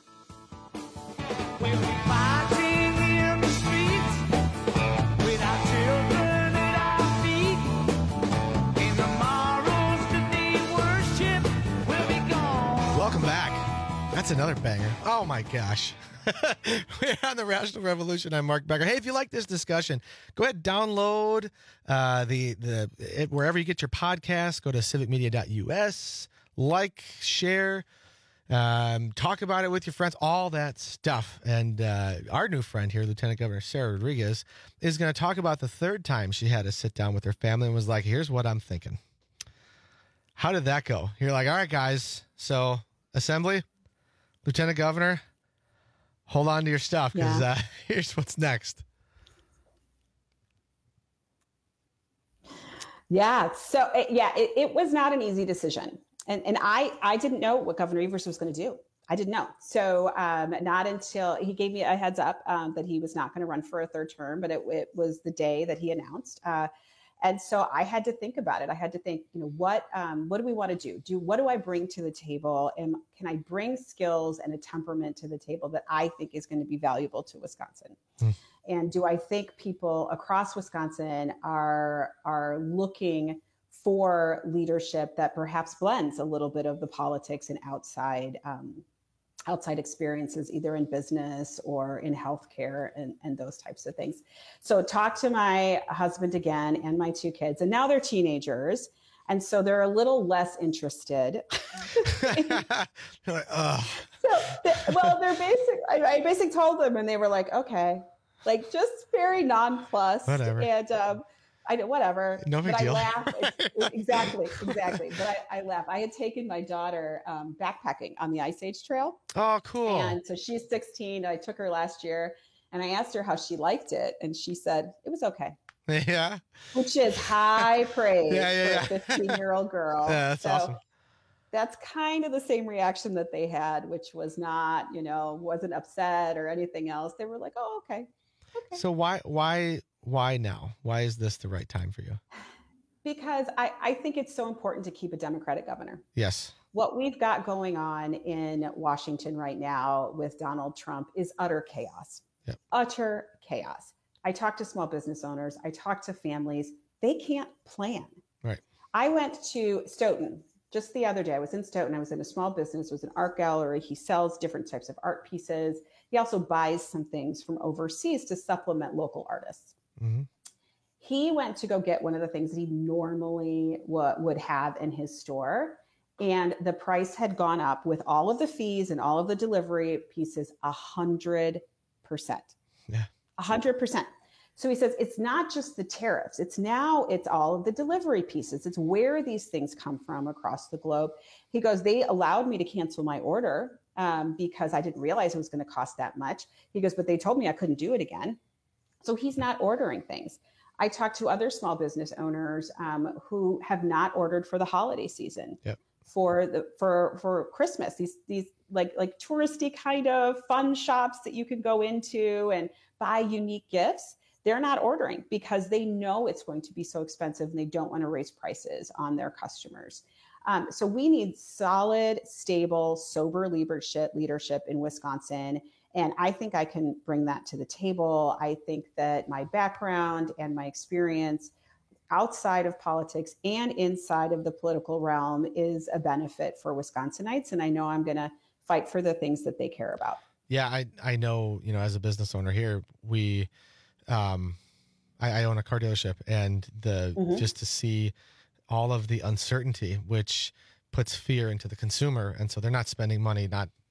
Welcome back. That's another banger. Oh my gosh. We're on the Rational Revolution. I'm Mark Becker. Hey, if you like this discussion, go ahead and download wherever you get your podcasts. Go to civicmedia.us, like, share, talk about it with your friends, all that stuff. And our new friend here, Lieutenant Governor Sarah Rodriguez, is going to talk about the third time she had to sit down with her family and was like, here's what I'm thinking. How did that go? You're like, all right, guys. So, Assembly, Lieutenant Governor, hold on to your stuff because here's what's next. Yeah. So, it was not an easy decision. And I didn't know what Governor Evers was going to do. I didn't know. So not until he gave me a heads up that he was not going to run for a third term, but it was the day that he announced. And so I had to think about it. I had to think, what do we want to do? What do I bring to the table? And can I bring skills and a temperament to the table that I think is going to be valuable to Wisconsin? And do I think people across Wisconsin are looking for leadership that perhaps blends a little bit of the politics and outside experiences, either in business or in healthcare and those types of things. So talk to my husband again and my two kids, and now they're teenagers. And so they're a little less interested. They're like, ugh. I basically told them, and they were like, okay, like just very nonplussed. Whatever. And I know, whatever. No big deal. I laugh. Exactly. But I laugh. I had taken my daughter backpacking on the Ice Age Trail. Oh, cool. And so she's 16. I took her last year, and I asked her how she liked it, and she said it was okay. Yeah. Which is high praise for a 15-year-old girl. Yeah, that's awesome. That's kind of the same reaction that they had, which was not, wasn't upset or anything else. They were like, oh, okay. So why now? Why is this the right time for you? Because I think it's so important to keep a Democratic governor. Yes. What we've got going on in Washington right now with Donald Trump is utter chaos. Yep. Utter chaos. I talk to small business owners. I talk to families. They can't plan. Right. I went to Stoughton just the other day. I was in Stoughton. I was in a small business. It was an art gallery. He sells different types of art pieces. He also buys some things from overseas to supplement local artists. Mm-hmm. He went to go get one of the things that he normally would have in his store. And the price had gone up with all of the fees and all of the delivery pieces 100%. Yeah. 100%. So he says, it's not just the tariffs. It's all of the delivery pieces. It's where these things come from across the globe. He goes, they allowed me to cancel my order because I didn't realize it was going to cost that much. He goes, but they told me I couldn't do it again. So he's not ordering things. I talked to other small business owners who have not ordered for the holiday season. Yep. For Christmas, these like touristy kind of fun shops that you can go into and buy unique gifts. They're not ordering because they know it's going to be so expensive and they don't want to raise prices on their customers. So we need solid, stable, sober leadership in Wisconsin. And I think I can bring that to the table. I think that my background and my experience outside of politics and inside of the political realm is a benefit for Wisconsinites. And I know I'm going to fight for the things that they care about. Yeah, I know, as a business owner here, we, I own a car dealership, and just to see all of the uncertainty, which puts fear into the consumer. And so they're not spending money, not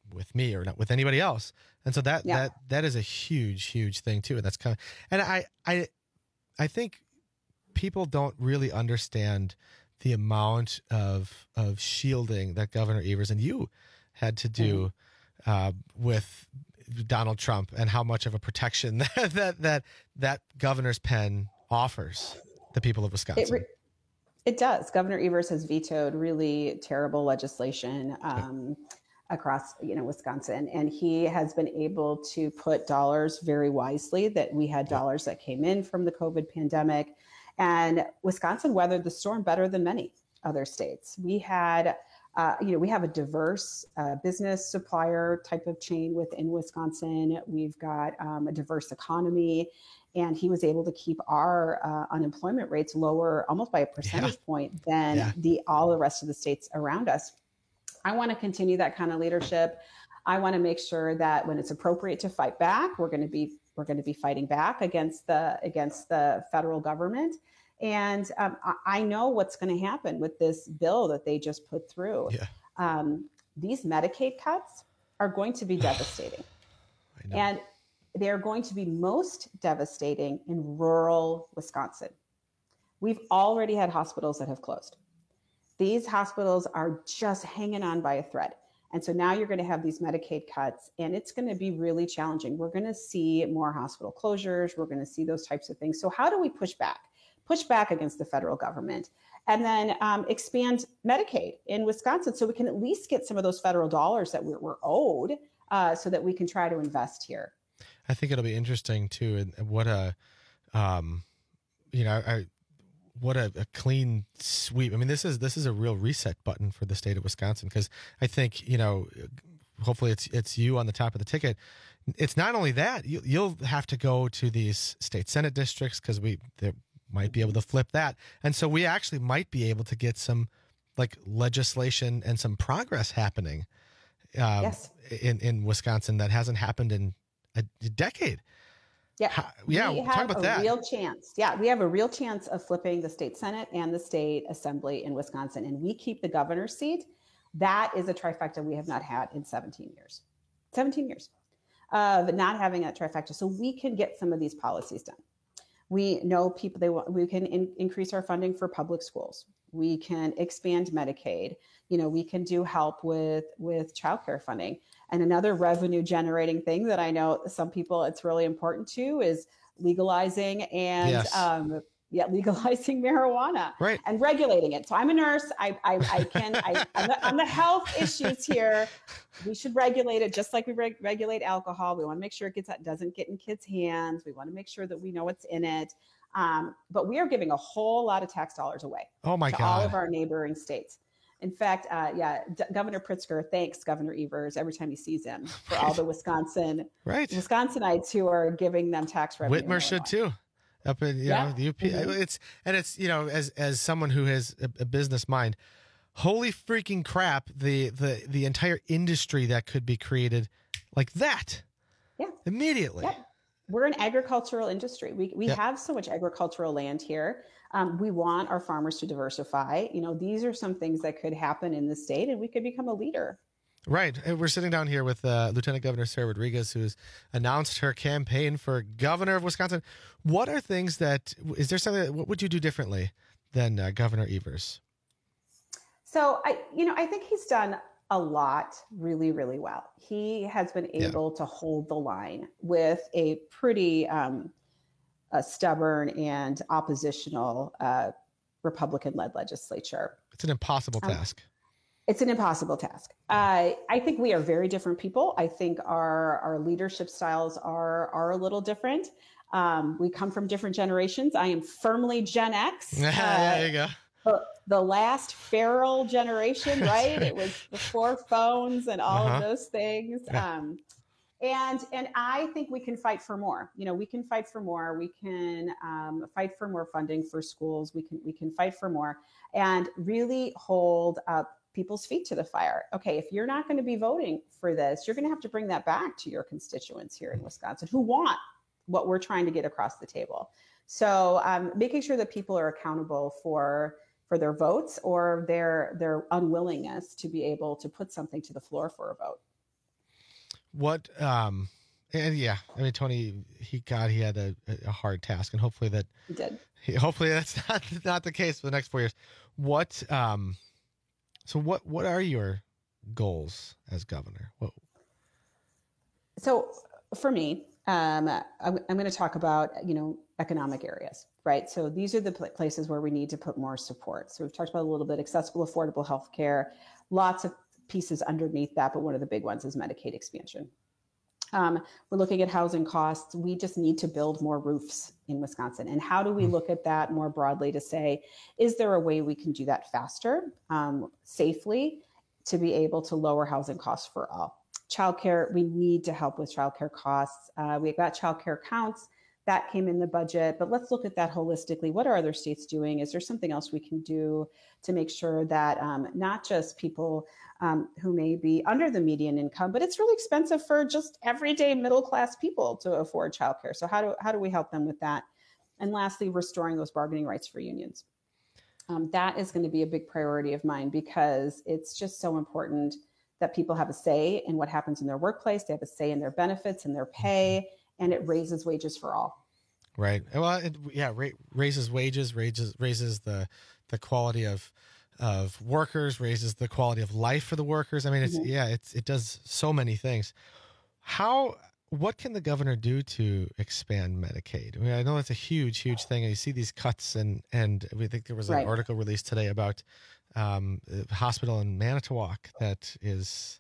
with me or not with anybody else. And so that is a huge thing too. And that's kind of, and I think people don't really understand the amount of shielding that Governor Evers and you had to do with Donald Trump, and how much of a protection that governor's pen offers the people of Wisconsin. It does. Governor Evers has vetoed really terrible legislation across Wisconsin, and he has been able to put dollars very wisely. That we had dollars that came in from the COVID pandemic, and Wisconsin weathered the storm better than many other states. We had, we have a diverse business supplier type of chain within Wisconsin. We've got a diverse economy. And he was able to keep our unemployment rates lower almost by a percentage point than all the rest of the states around us. I want to continue that kind of leadership. I want to make sure that when it's appropriate to fight back, we're going to be fighting back against the federal government. And I know what's going to happen with this bill that they just put through. These Medicaid cuts are going to be devastating. And they're going to be most devastating in rural Wisconsin. We've already had hospitals that have closed. These hospitals are just hanging on by a thread. And so now you're going to have these Medicaid cuts, and it's going to be really challenging. We're going to see more hospital closures. We're going to see those types of things. So how do we push back? Push back against the federal government, and then expand Medicaid in Wisconsin so we can at least get some of those federal dollars that we're owed so that we can try to invest here. I think it'll be interesting too, and what a clean sweep. I mean, this is a real reset button for the state of Wisconsin, because I think hopefully it's you on the top of the ticket. It's not only that, you'll have to go to these state Senate districts, because they might be able to flip that, and so we actually might be able to get some legislation and some progress happening in Wisconsin that hasn't happened in a decade. Talk about that. Real chance. Yeah, we have a real chance of flipping the state Senate and the state assembly in Wisconsin, and we keep the governor's seat. That is a trifecta we have not had in 17 years. 17 years of not having that trifecta. So we can get some of these policies done. We know we can increase our funding for public schools. We can expand Medicaid. We can do help with childcare funding. And another revenue generating thing that I know some people it's really important to is legalizing legalizing marijuana and regulating it. So I'm a nurse. On the health issues here, we should regulate it just like we regulate alcohol. We want to make sure it doesn't get in kids' hands. We want to make sure that we know what's in it. But we are giving a whole lot of tax dollars away to all of our neighboring states. In fact, Governor Pritzker thanks Governor Evers every time he sees him for all the Wisconsinites who are giving them tax revenue. Whitmer should too. Up in the UP, it's as someone who has a business mind, holy freaking crap! The entire industry that could be created like that, immediately. Yeah. We're an agricultural industry. We have so much agricultural land here. We want our farmers to diversify. These are some things that could happen in the state, and we could become a leader. Right. We're sitting down here with Lieutenant Governor Sarah Rodriguez, who's announced her campaign for governor of Wisconsin. What are things what would you do differently than Governor Evers? So I think he's done a lot really, really well. He has been able to hold the line with a pretty stubborn and oppositional Republican-led legislature. It's an impossible task. It's an impossible task. I think we are very different people. I think our leadership styles are a little different. We come from different generations. I am firmly Gen X. There you go. The last feral generation, right? It was before phones and all of those things. And I think we can fight for more. We can fight for more. We can fight for more funding for schools. We can fight for more and really hold up people's feet to the fire. Okay, if you're not going to be voting for this, you're going to have to bring that back to your constituents here in Wisconsin who want what we're trying to get across the table. So making sure that people are accountable for their votes or their unwillingness to be able to put something to the floor for a vote. What? And yeah, I mean, Tony, he had a hard task, and hopefully He did. Hopefully that's not the case for the next 4 years. What? So what are your goals as governor? So for me, I'm going to talk about, economic areas, right? So these are the places where we need to put more support. So we've talked about a little bit accessible, affordable healthcare, lots of pieces underneath that, but one of the big ones is Medicaid expansion. We're looking at housing costs. We just need to build more roofs in Wisconsin. And how do we look at that more broadly to say, is there a way we can do that faster, safely, to be able to lower housing costs for all? Childcare, we need to help with childcare costs. We've got childcare counts that came in the budget, but let's look at that holistically. What are other states doing? Is there something else we can do to make sure that not just people who may be under the median income, but it's really expensive for just everyday middle-class people to afford childcare. So how do we help them with that? And lastly, restoring those bargaining rights for unions. That is going to be a big priority of mine because it's just so important that people have a say in what happens in their workplace. They have a say in their benefits and their pay, and it raises wages for all. Right. Well, raises wages, raises the quality of workers, raises the quality of life for the workers. I mean, it does so many things. What can the governor do to expand Medicaid? I mean, I know it's a huge thing. And you see these cuts, and we think there was an article released today about a hospital in Manitowoc that is,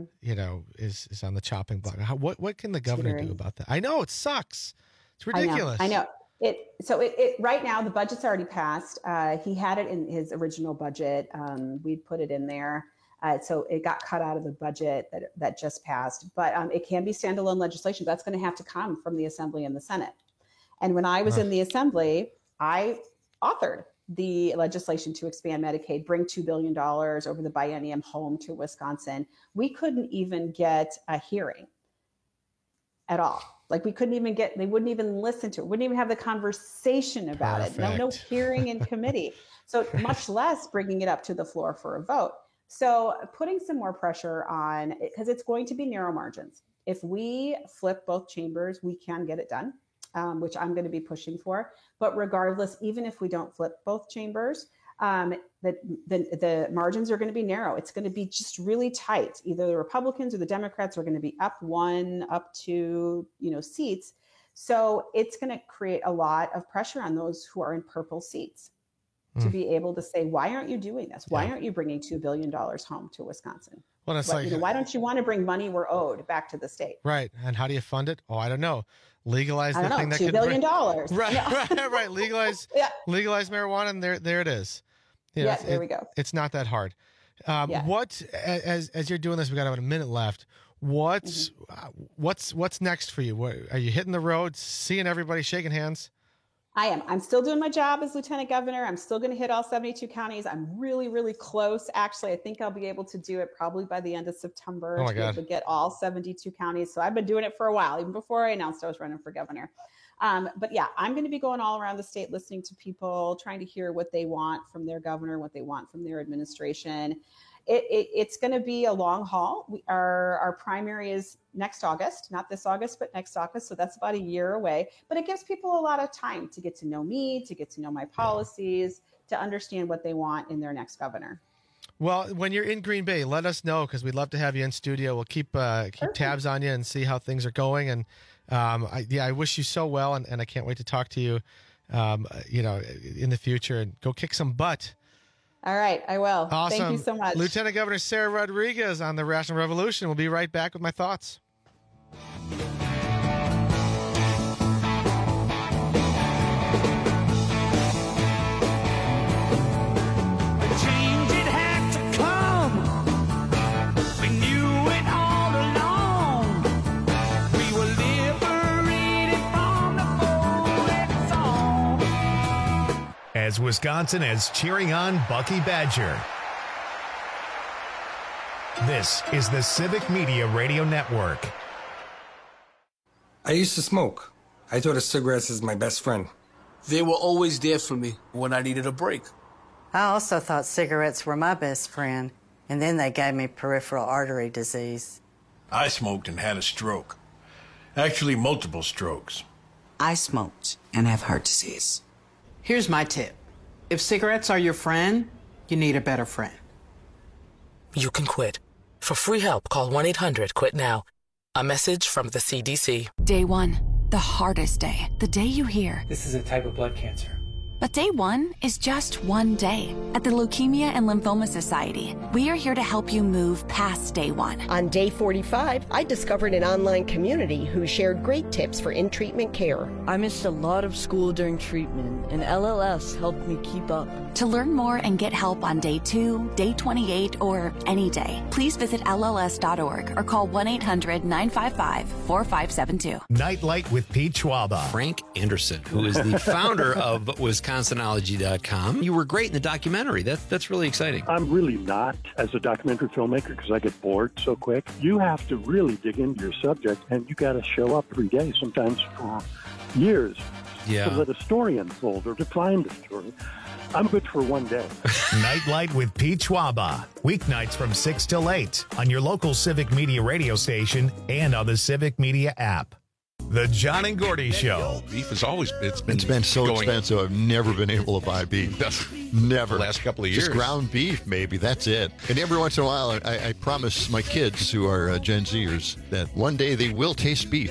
is on the chopping block. What can the governor do about that? I know it sucks. It's ridiculous. I know. It right now, the budget's already passed. He had it in his original budget. We put it in there. So it got cut out of the budget that just passed. But it can be standalone legislation. That's going to have to come from the Assembly and the Senate. And when I was in the Assembly, I authored the legislation to expand Medicaid, bring $2 billion over the biennium home to Wisconsin. We couldn't even get a hearing at all. Like they wouldn't even listen to it, wouldn't even have the conversation about it. No hearing in committee. So much less bringing it up to the floor for a vote. So putting some more pressure on it, because it's going to be narrow margins. If we flip both chambers, we can get it done, which I'm going to be pushing for. But regardless, even if we don't flip both chambers, the margins are going to be narrow. It's going to be just really tight. Either the Republicans or the Democrats are going to be up 1, up 2, seats. So it's going to create a lot of pressure on those who are in purple seats to be able to say, why aren't you doing this? Why aren't you bringing $2 billion home to Wisconsin? Well, it's why don't you want to bring money we're owed back to the state? Right. And how do you fund it? Oh, I don't know. Legalize the thing that $2 billion. Right. Legalize marijuana, and there it is. There we go. It's not that hard. What, as you're doing this, we got about a minute left. What's next for you? Are you hitting the road, seeing everybody, shaking hands? I am. I'm still doing my job as lieutenant governor. I'm still going to hit all 72 counties. I'm really, really close. Actually, I think I'll be able to do it probably by the end of September be able to get all 72 counties. So I've been doing it for a while, even before I announced I was running for governor. But yeah, I'm going to be going all around the state, listening to people, trying to hear what they want from their governor, what they want from their administration. It's going to be a long haul. Our primary is next August, not this August, but next August. So that's about a year away. But it gives people a lot of time to get to know me, to get to know my policies, to understand what they want in their next governor. Well, when you're in Green Bay, let us know, because we'd love to have you in studio. We'll keep tabs on you and see how things are going. And I wish you so well, and I can't wait to talk to you, in the future, and go kick some butt. All right, I will. Awesome. Thank you so much. Lieutenant Governor Sara Rodriguez on the Rational Revolution. We'll be right back with my thoughts. As Wisconsin is cheering on Bucky Badger. This is the Civic Media Radio Network. I used to smoke. I thought of cigarettes as my best friend. They were always there for me when I needed a break. I also thought cigarettes were my best friend, and then they gave me peripheral artery disease. I smoked and had a stroke. Actually, multiple strokes. I smoked and have heart disease. Here's my tip. If cigarettes are your friend, you need a better friend. You can quit. For free help, call 1-800-QUIT-NOW. A message from the CDC. Day 1, the hardest day. The day you hear, "This is a type of blood cancer." But day 1 is just one day. At the Leukemia and Lymphoma Society, we are here to help you move past day 1. On day 45, I discovered an online community who shared great tips for in-treatment care. I missed a lot of school during treatment, and LLS helped me keep up. To learn more and get help on day 2, day 28, or any day, please visit LLS.org or call 1-800-955-4572. Nightlight with Pete Schwaba. Frank Anderson, who is the founder of Wisconsinology.com. You were great in the documentary. That's really exciting. I'm really not as a documentary filmmaker because I get bored so quick. You have to really dig into your subject, and you got to show up every day, sometimes for years, to let a story unfold or to find a story. I'm good for one day. Nightlight with Pete Schwaba. Weeknights from 6 till 8 on your local Civic Media radio station and on the Civic Media app. The John and Gordy Show. Beef is always, it's been so expensive, I've never been able to buy beef. Never. The last couple of years. Just ground beef, maybe. That's it. And every once in a while, I promise my kids, who are Gen Zers, that one day they will taste beef.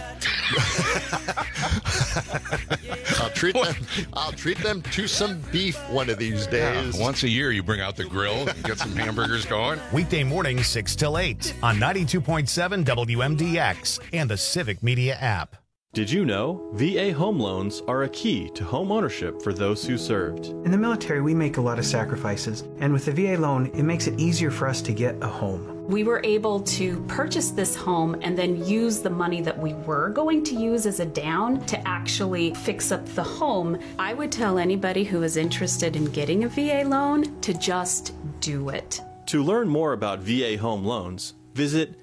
I'll treat them to some beef one of these days. Yeah. Once a year, you bring out the grill, get some hamburgers going. Weekday mornings, 6 till 8 on 92.7 WMDX and the Civic Media app. Did you know VA home loans are a key to home ownership for those who served? In the military, we make a lot of sacrifices, and with the VA loan, it makes it easier for us to get a home. We were able to purchase this home and then use the money that we were going to use as a down to actually fix up the home. I would tell anybody who is interested in getting a VA loan to just do it. To learn more about VA home loans, visit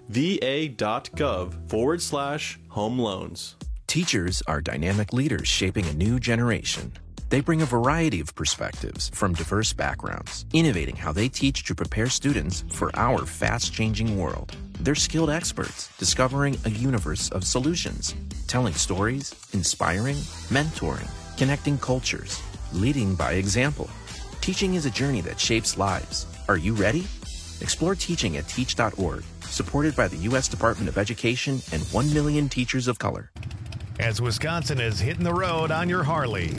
va.gov/home loans. Teachers are dynamic leaders shaping a new generation. They bring a variety of perspectives from diverse backgrounds, innovating how they teach to prepare students for our fast-changing world. They're skilled experts, discovering a universe of solutions, telling stories, inspiring, mentoring, connecting cultures, leading by example. Teaching is a journey that shapes lives. Are you ready? Explore teaching at teach.org, supported by the U.S. Department of Education and 1 million teachers of color. As Wisconsin is hitting the road on your Harley.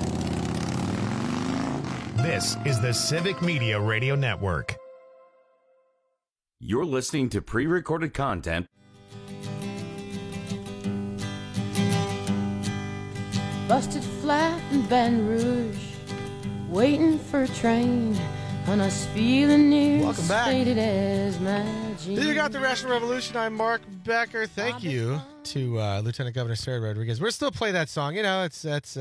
This is the Civic Media Radio Network. You're listening to pre-recorded content. Busted flat in Baton Rouge, waiting for a train, and us feeling near Welcome back. faded as my jeans. You got the Rational Revolution. I'm Mark Becker. Thank you to Lieutenant Governor Sarah Rodriguez. We're still playing that song. You know, that's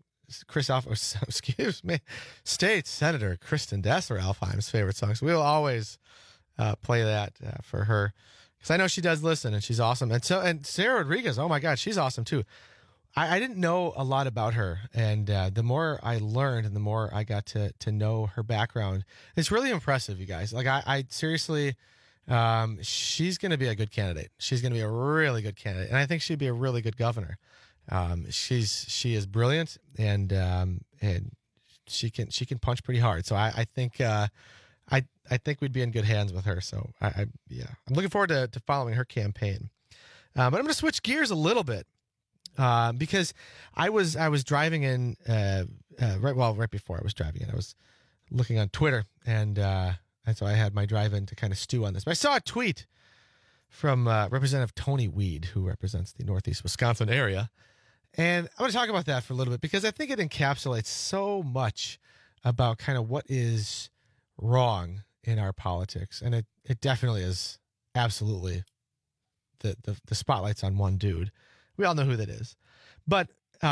State Senator Kristen Dessler Alfheim's favorite song. So we'll always play that for her because I know she does listen and she's awesome. And Sarah Rodriguez, oh my God, she's awesome too. I didn't know a lot about her, and the more I learned and the more I got to know her background, it's really impressive, you guys. Like I seriously, she's going to be a good candidate. She's going to be a really good candidate, and I think she'd be a really good governor. She is brilliant, and she can punch pretty hard. So I think I think we'd be in good hands with her. So I'm looking forward to following her campaign. But I'm going to switch gears a little bit. Because I was driving in right before I was driving in, I was looking on Twitter, and so I had my drive-in to kind of stew on this. But I saw a tweet from Representative Tony Weed, who represents the Northeast Wisconsin area, and I want to talk about that for a little bit because I think it encapsulates so much about kind of what is wrong in our politics, and it definitely is absolutely the spotlight's on one dude. We all know who that is. But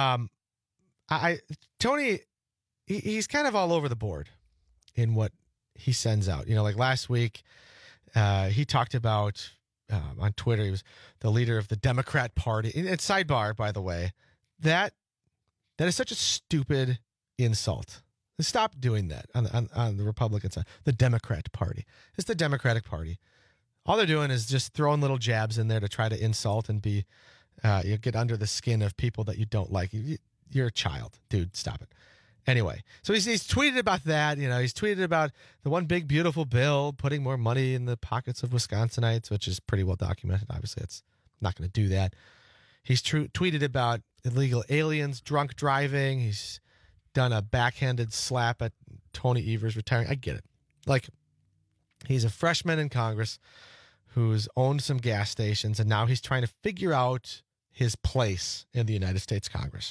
Tony, he's kind of all over the board in what he sends out. You know, like last week, he talked about on Twitter, he was the leader of the Democrat Party. And sidebar, by the way, that is such a stupid insult. Stop doing that on the Republican side. The Democrat Party. It's the Democratic Party. all they're doing is just throwing little jabs in there to try to insult and be, you get under the skin of people that you don't like. You're a child, dude. Stop it. Anyway, so he's tweeted about that. He's tweeted about the one big beautiful bill putting more money in the pockets of Wisconsinites, which is pretty well documented. Obviously, it's not going to do that. He's tweeted about illegal aliens, drunk driving. He's done a backhanded slap at Tony Evers retiring. I get it. Like, he's a freshman in Congress who's owned some gas stations, and now he's trying to figure out his place in the United States Congress.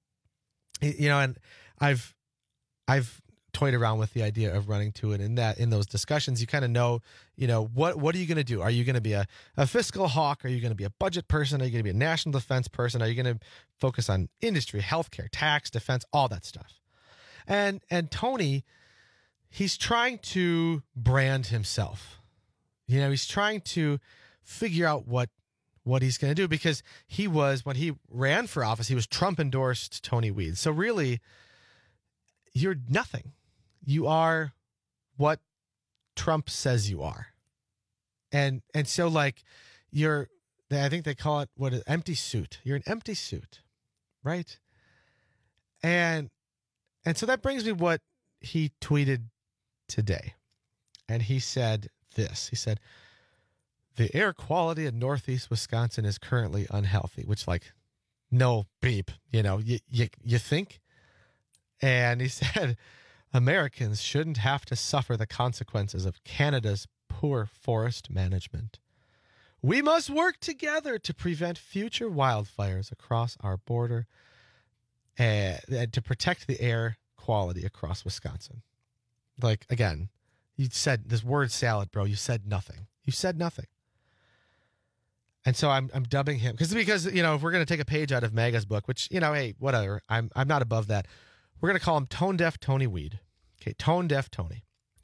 And I've toyed around with the idea of running to it. In those discussions, you kind of know, what are you going to do? Are you going to be a fiscal hawk? Are you going to be a budget person? Are you going to be a national defense person? Are you going to focus on industry, healthcare, tax, defense, all that stuff? And Tony, he's trying to brand himself. He's trying to figure out what he's going to do, because when he ran for office, he was Trump-endorsed Tony Weed. So really, you're nothing. You are what Trump says you are. And so, like, I think they call it empty suit. You're an empty suit, right? And so that brings me what he tweeted today. And he said this. He said, "The air quality in Northeast Wisconsin is currently unhealthy," which, like, no beep, you think? And he said, "Americans shouldn't have to suffer the consequences of Canada's poor forest management. We must work together to prevent future wildfires across our border and to protect the air quality across Wisconsin." Like, again, you said this word salad, bro. You said nothing. You said nothing. And so I'm dubbing him because if we're going to take a page out of MAGA's book, which, hey, whatever, I'm not above that. We're going to call him Tone Deaf Tony Weed. Okay, Tone Deaf Tony.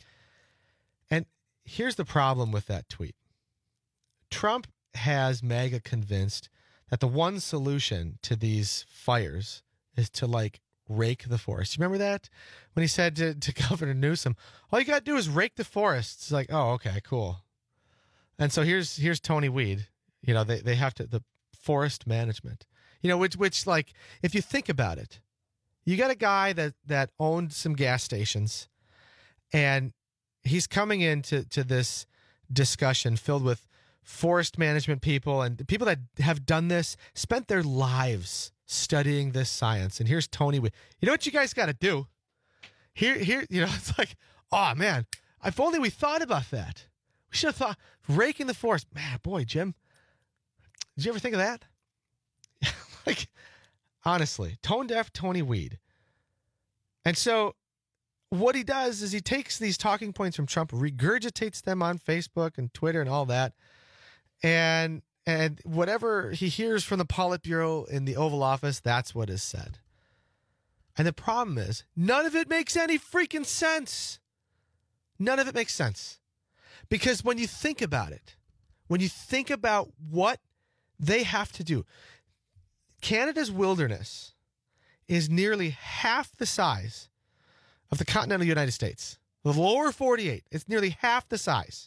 And here's the problem with that tweet. Trump has MAGA convinced that the one solution to these fires is to, like, rake the forest. You remember that? When he said to Governor Newsom, all you got to do is rake the forests. It's like, oh, okay, cool. And so here's Tony Weed. They have to, the forest management, which like, if you think about it, you got a guy that owned some gas stations, and he's coming into this discussion filled with forest management people and people that have done this, spent their lives studying this science. And here's Tony Weed. You know what you guys got to do? Here, it's like, oh man, if only we thought about that. We should have thought raking the forest. Man, boy, Jim, did you ever think of that? Like, honestly, Tone Deaf Tony Weed. And so what he does is he takes these talking points from Trump, regurgitates them on Facebook and Twitter and all that. And whatever he hears from the Politburo in the Oval Office, that's what is said. And the problem is, none of it makes any freaking sense. None of it makes sense. Because when you think about it, when you think about what they have to do, Canada's wilderness is nearly half the size of the continental United States. The lower 48, it's nearly half the size.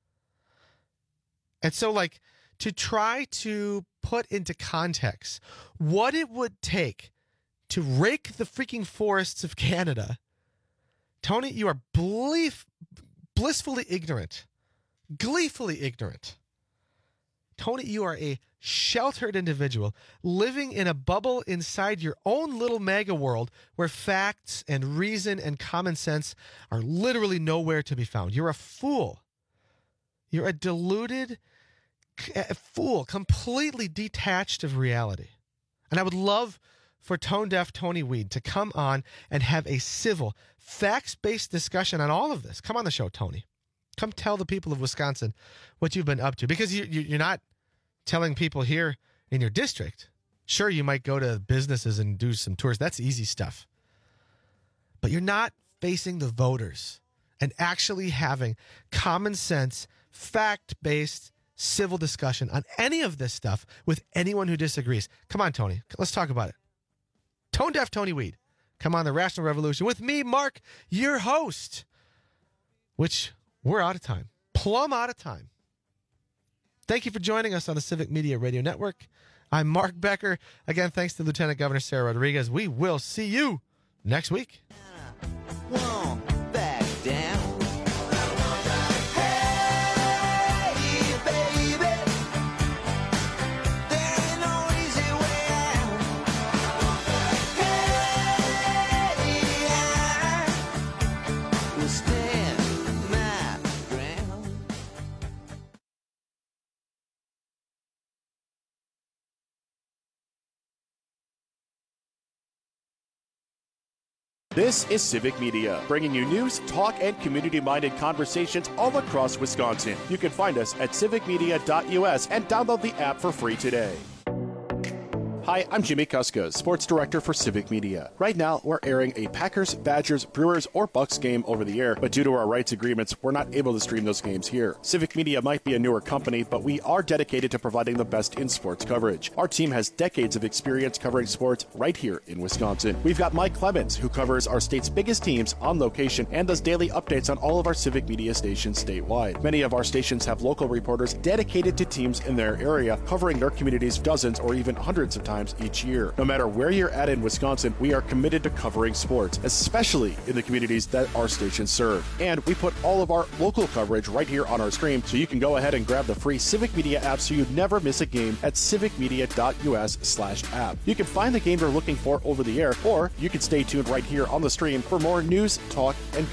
And so, like, to try to put into context what it would take to rake the freaking forests of Canada, Tony, you are blissfully ignorant. Gleefully ignorant. Tony, you are a sheltered individual living in a bubble inside your own little MAGA world where facts and reason and common sense are literally nowhere to be found. You're a fool. You're a deluded fool, completely detached of reality. And I would love for Tone Deaf Tony Weed to come on and have a civil, facts-based discussion on all of this. Come on the show, Tony. Come tell the people of Wisconsin what you've been up to, because you're not telling people here in your district. Sure, you might go to businesses and do some tours. That's easy stuff. But you're not facing the voters and actually having common sense, fact-based civil discussion on any of this stuff with anyone who disagrees. Come on, Tony. Let's talk about it. Tone Deaf Tony Weed. Come on, the Rational Revolution with me, Mark, your host, which we're out of time. Plumb out of time. Thank you for joining us on the Civic Media Radio Network. I'm Mark Becker. Again, thanks to Lieutenant Governor Sarah Rodriguez. We will see you next week. Back down. This is Civic Media, bringing you news, talk, and community-minded conversations all across Wisconsin. You can find us at civicmedia.us and download the app for free today. Hi, I'm Jimmy Kuska, Sports Director for Civic Media. Right now, we're airing a Packers, Badgers, Brewers, or Bucks game over the air, but due to our rights agreements, we're not able to stream those games here. Civic Media might be a newer company, but we are dedicated to providing the best in sports coverage. Our team has decades of experience covering sports right here in Wisconsin. We've got Mike Clemens, who covers our state's biggest teams on location and does daily updates on all of our Civic Media stations statewide. Many of our stations have local reporters dedicated to teams in their area, covering their communities dozens or even hundreds of times each year. No matter where you're at in Wisconsin, we are committed to covering sports, especially in the communities that our stations serve. And we put all of our local coverage right here on our stream, so you can go ahead and grab the free Civic Media app so you never miss a game at civicmedia.us/app. You can find the game you're looking for over the air, or you can stay tuned right here on the stream for more news, talk, and